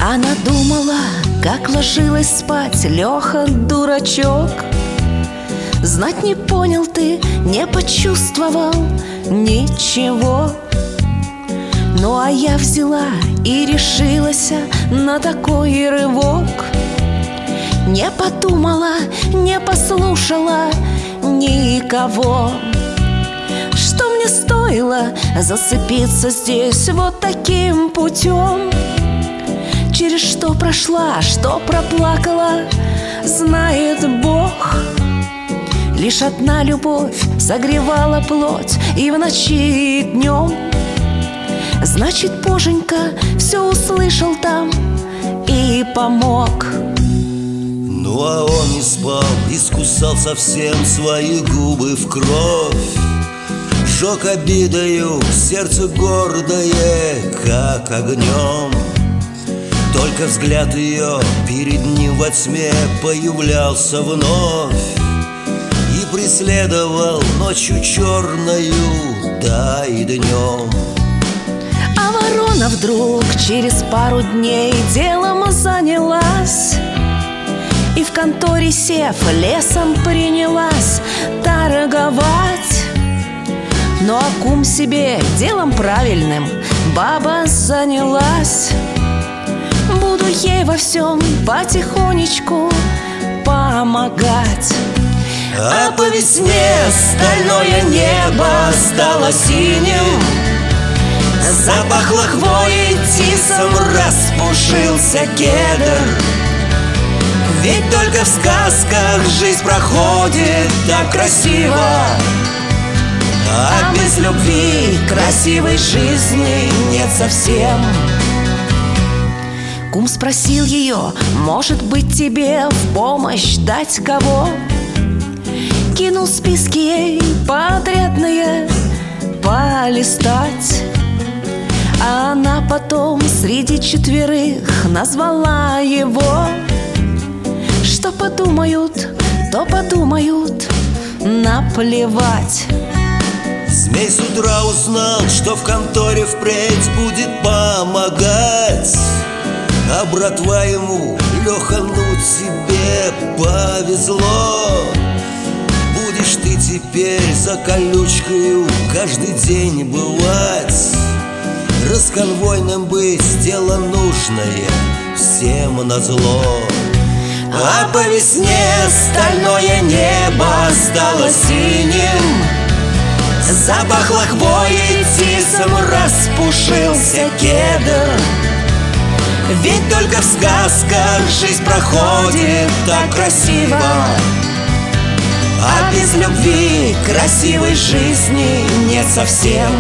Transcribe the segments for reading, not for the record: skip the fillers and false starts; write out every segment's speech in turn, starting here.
Она думала, как ложилась спать Леха, дурачок. Знать не понял ты, не почувствовал ничего. Ну а я взяла и решилась на такой рывок. Не подумала, не послушала никого. Что мне стоило зацепиться здесь вот таким путем? Через что прошла, что проплакала, знает Бог. Лишь одна любовь согревала плоть и в ночи, и днем. Значит, Боженька все услышал там и помог. Ну а он не спал, искусал совсем свои губы в кровь. Жег обидою сердце гордое, как огнем. Только взгляд ее перед ним во тьме появлялся вновь и преследовал ночью черною, да и днем. А ворона вдруг через пару дней делом занялась и в конторе сев лесом принялась торговать. Ну а кум себе делом правильным баба занялась. Буду ей во всем потихонечку помогать. А по весне стальное небо стало синим, запахло хвоей, тисом распушился кедр. Ведь только в сказках жизнь проходит так красиво, а без любви красивой жизни нет совсем. Кум спросил ее, может быть, тебе в помощь дать кого? Кинул списки ей подрядные полистать. А она потом среди четверых назвала его. Что подумают, то подумают, наплевать. Змей с утра узнал, что в конторе впредь будет помогать. А братва ему: Леха, ну тебе повезло. Будешь ты теперь за колючкою каждый день бывать. Расконвойным быть дело нужное, всем назло. А по весне стальное небо стало синим, запахло хвоей, тисом распушился кедр. Ведь только в сказках жизнь проходит так красиво, а без любви красивой жизни нет совсем.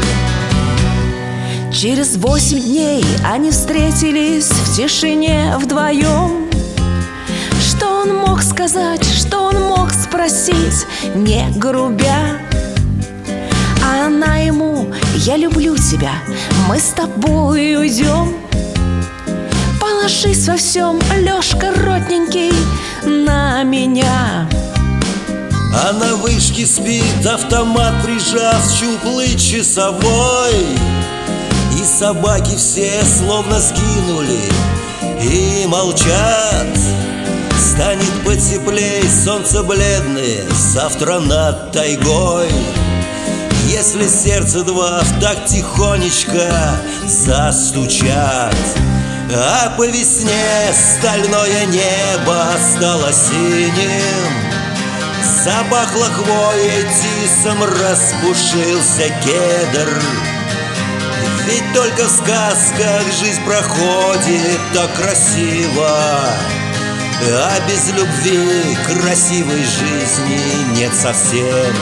Через 8 дней они встретились в тишине вдвоем. Что он мог сказать, что он мог спросить, не грубя? А она ему: я люблю тебя, мы с тобой уйдем. Положись во всем, Лешка родненький, на меня. А на вышке спит, автомат прижав, щуплый часовой. И собаки все словно сгинули и молчат. Станет потеплей, солнце бледное завтра над тайгой. Если сердце два в так тихонечко застучат. А по весне стальное небо стало синим, запахло хвоей, тисом распушился кедр. Ведь только в сказках жизнь проходит так красиво, а без любви красивой жизни нет совсем.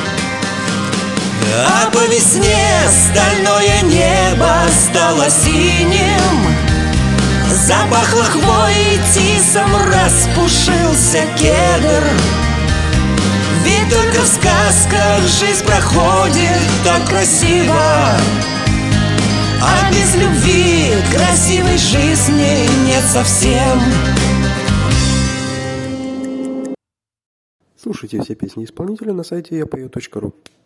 А по весне стальное небо стало синим, запахло хвоей, тисом распушился кедр. Ведь только в сказках жизнь проходит так красиво, а без любви красивой жизни нет совсем. Слушайте все песни исполнителя на сайте yapayot.ru.